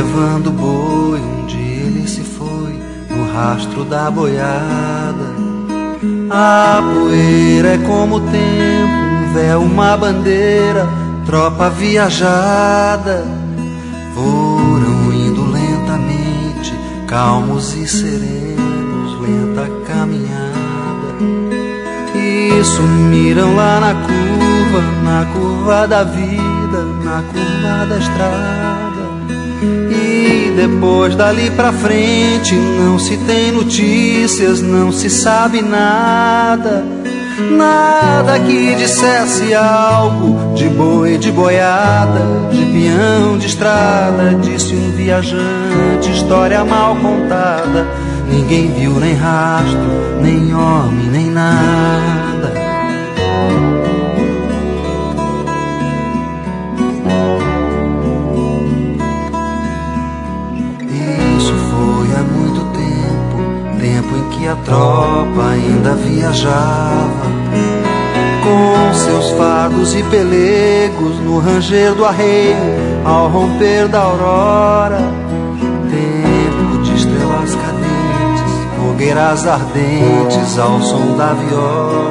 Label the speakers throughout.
Speaker 1: levando boi, um dia ele se foi no rastro da boiada. A poeira é como o tempo, um véu, uma bandeira, tropa viajada. Foram indo lentamente, calmos e serenos, lenta caminhada. E sumiram lá na curva da vida, na curva da estrada. E depois dali pra frente não se tem notícias, não se sabe nada. Nada que dissesse algo de boi, de boiada, de peão, de estrada. Disse um viajante, história mal contada. Ninguém viu nem rastro, nem homem, nem nada. Isso foi há muito tempo, tempo em que a tropa ainda viajava, com seus fardos e pelegos no ranger do arreio, ao romper da aurora. Tempo de estrelas cadentes, fogueiras ardentes ao som da viola.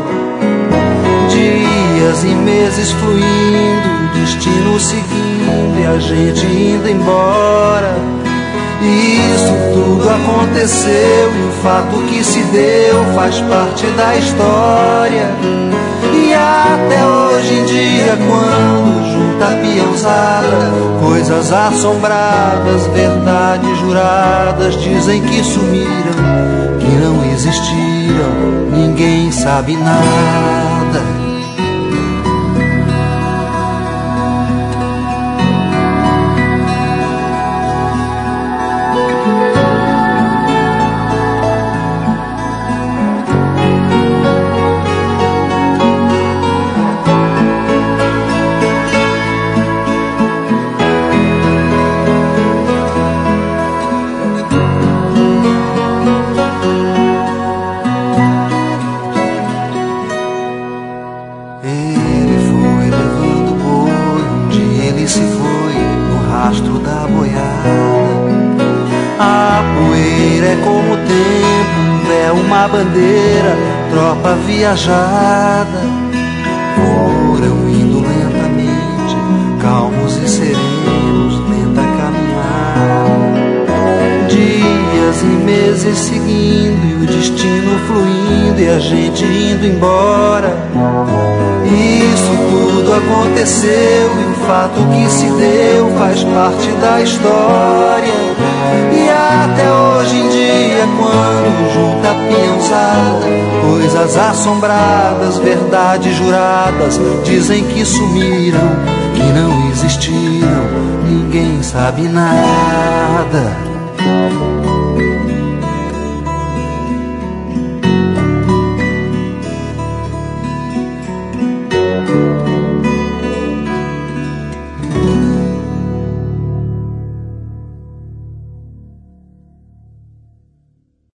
Speaker 1: Dias e meses fluindo, destino seguindo e a gente indo embora. Isso tudo aconteceu e o fato que se deu faz parte da história. E até hoje em dia, quando junta a peãozada, coisas assombradas, verdades juradas, dizem que sumiram, que não existiram, ninguém sabe nada. Bandeira, tropa viajada. Foram indo lentamente, calmos e serenos, lenta caminhada. Dias e meses seguindo e o destino fluindo e a gente indo embora. Isso tudo aconteceu e o fato que se deu faz parte da história. E até hoje em dia, quando junta a peãozada, coisas assombradas, verdades juradas, dizem que sumiram, que não existiram, ninguém sabe nada.